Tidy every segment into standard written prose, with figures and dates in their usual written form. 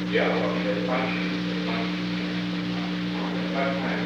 Yeah, well, they might plan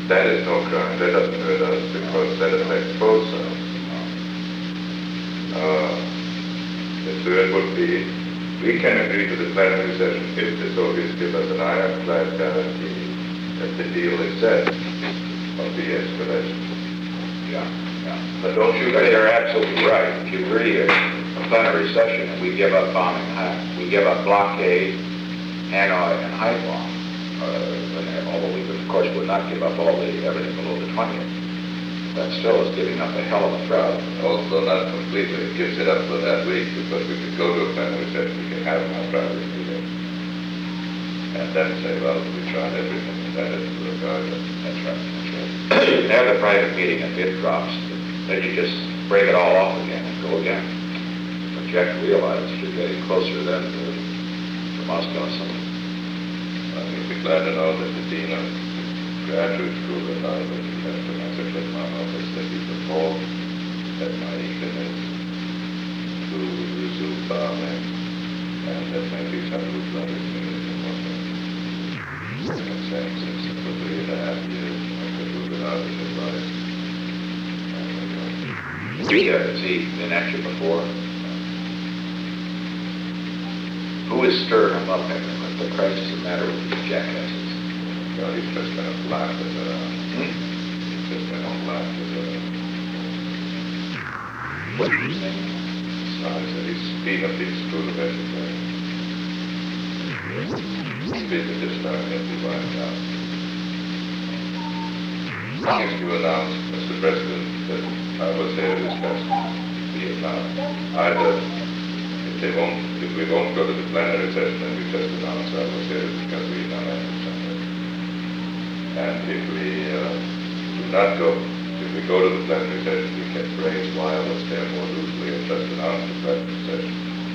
That is no crime, that doesn't hurt us, because that affects both sides. The third would be, we can agree to the plenary session if the Soviets give us an ironclad guarantee that the deal is set of de-escalation. Yeah. But don't you think they're absolutely right? If you agree to a plenary session and we give up bombing, we give up blockade, Hanoi and Haiphong, although we of course would not give up everything below the 20th. That still is giving up a hell of a crowd. Also not completely, it gives it up for that week, because we could go to a plenary session, we can have our private meeting, and then say, well, we tried everything, and that is the regardless. That's right. You can have the private meeting and it drops, then you just break it all off again and go again. But you have to realize you're getting closer then to Moscow. You'll be glad to know that the dean of graduate school at Harvard has a message at my office that he's appalled at my eagerness to resume farming, and that maybe some would love it in I've been saying since for 3.5 years I could do without his advice. Has he been at you before? Who is stirring him up, Henry? What's the crisis the matter with these jackasses? Well, he's just going to laugh at He's just going to laugh at What are you saying? So I said he's been up in school of education. He's been just starting to be wiped out. I think you announced, Mr. President, that I was here to discuss Vietnam. Either if we won't go to the plenary session, then we just announce I was here to discuss Vietnam and something. And if we do not go, if we go to the plenary session, we can raise wireless there more loosely and just announce the plenary session.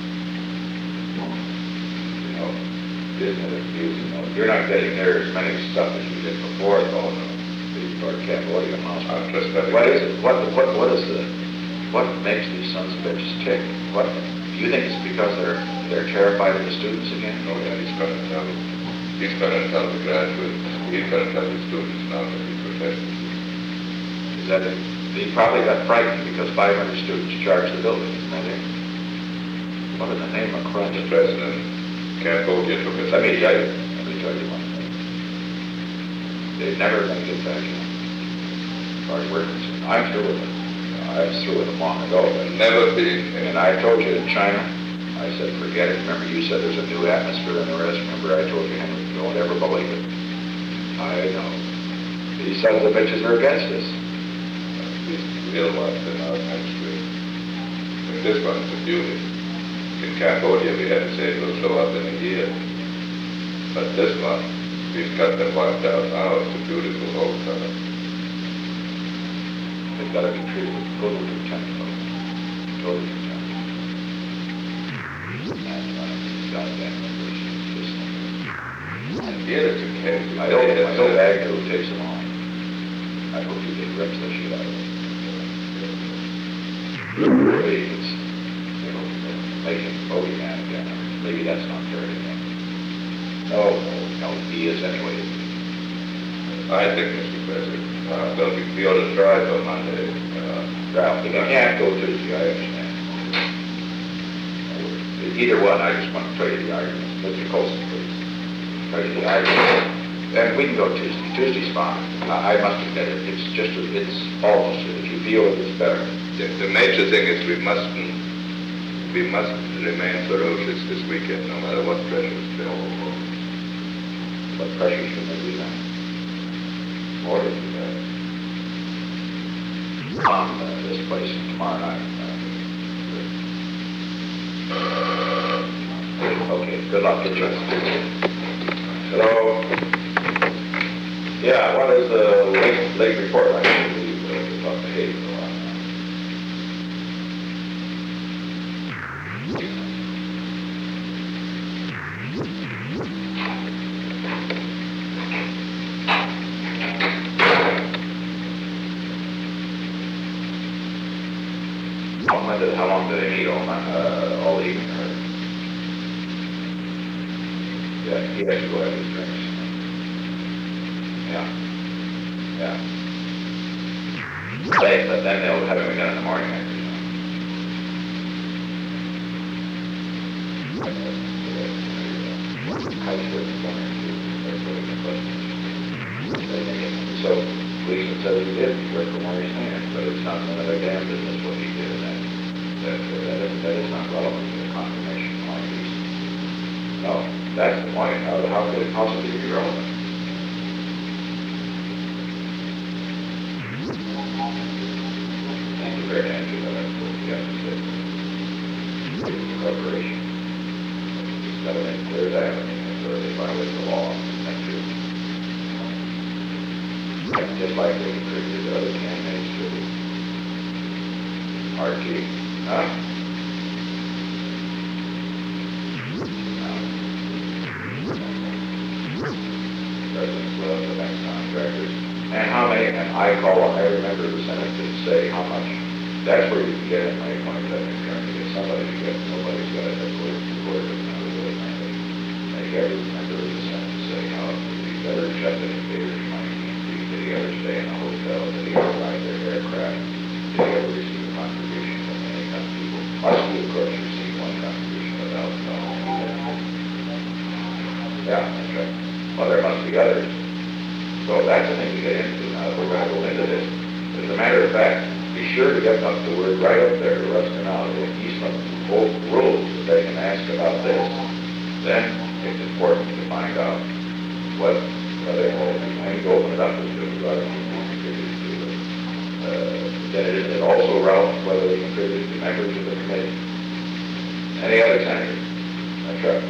You know, isn't it amusing? You're not getting there as many stuff as you did before, though. Or Cambodia, Moscow. What is it? What makes these sons of bitches tick? What do you think it's because they're terrified of the students again? Oh yeah, he's going to tell the graduates, he's going to tell the students now that he protested. Is that it? He probably got frightened because 500 students charged the building, isn't that it? What in the name of Christ? The president, Cambodia took it. Let me tell you one thing. They're never going to get back in. As far as we're concerned. I'm through with them. I was through with them long ago. But never be. And I told you in China, I said, forget it. Remember you said there's a new atmosphere in the rest. Remember I told you, Henry, don't ever believe it. I know. These sons of bitches are against us. These real ones in our country. And this one's a beauty. In Cambodia we had to say it will show up in a year. But this one, we've got them wiped out now. It's a beautiful old color. They've got to be treated with total contempt, folks. Total contempt. And goddamn university. And here it's a case. I hope Agnew takes them on. I hope you get rips the shit out of them. Really, it's, make him bogeyman again. Maybe that's not fair to him. No, he is anyway. I think, Mr. President, well, we ought to try for Monday. Ralph, you can't go Tuesday, I understand. Either one, I just want to tell you the arguments. Mr. Colson, please. Tell you the arguments. And we can go Tuesday. Tuesday's fine. I must admit it. It's almost, if you feel it, it's better. The major thing is we must remain ferocious this weekend, no matter what pressures there are. What pressures should there be then? More than that. This place tomorrow night. Okay, good luck. Get yours. Hello. Yeah, what is the late report like? About behavior. How long do they meet all evening? Yeah, he has to go have his drinks. Yeah. Yeah. But then they'll have him again in the morning, I presume. So, policeman says he did work from where he's standing, but it's not none of their damn business what he did, and that is not relevant to the confirmation like these. No, that's the point. How could it possibly be relevant? Thank you very much for that. You have to say. Corporation. Got to make clear that, or they violate the law. Thank you. Just like they contributed to other campaigns to RT. Huh? President's Club, the bank contractors. And how many, and I remember the Senate did say how much, that's where you can get in my point, that you're trying to get somebody to get, nobody's got it, that's where the board is not really friendly. I ever remember the Senate say how you better shut the invaders' money. Did he ever stay in a hotel? Did he ever ride their aircraft? Did he ever receive a contribution from any kind of people? Our school, of course, received one contribution of $1,000. Yeah, that's right. Well, there must be others. So that's the thing to get into now if we're going to go into this. As a matter of fact, be sure to get up the word right up there to Ruskin Island and Eastman, both rules that they can ask about this. Then it's important to find out what they hold. When you open it up as to other people who contribute to it. Then it is also relevant whether they contribute to members of the committee. Any other senator? That's right.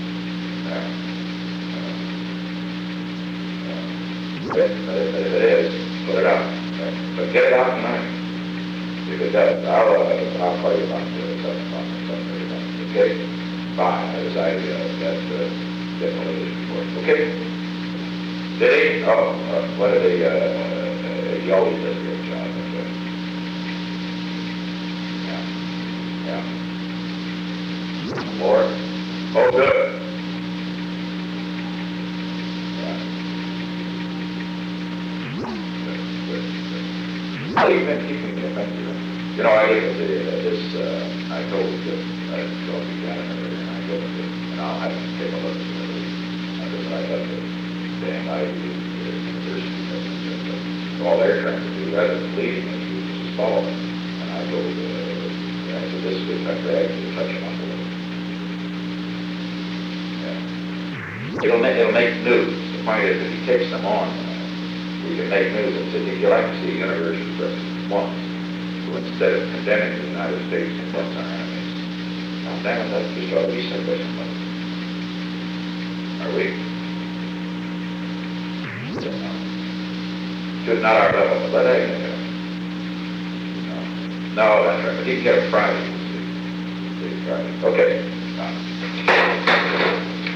But if it is, put it out. But get it out tonight. If it does, I'll call you about it. Okay? Fine. I decided that definitely is important. Okay? Did he? Oh, what did he always does a good job. Yeah. More? Oh, good. How have you been keeping me offended? You know, I told you, I told you that, and I told you, and I'll have to take a look at it. I have to, damn, I do the university president. All they're trying to do, rather than leading us, is just follow them. And I told I said, this is I could actually touch them up a little. Yeah. It'll make news. The point is, if he takes them on, we can make news and say, if you like to see a university president once, so instead of condemning the United States and what's our enemies, now damn it, that's just ought to be said by somebody. Are we? Just not our level, but let it go. No, that's right, but he kept Friday. Okay.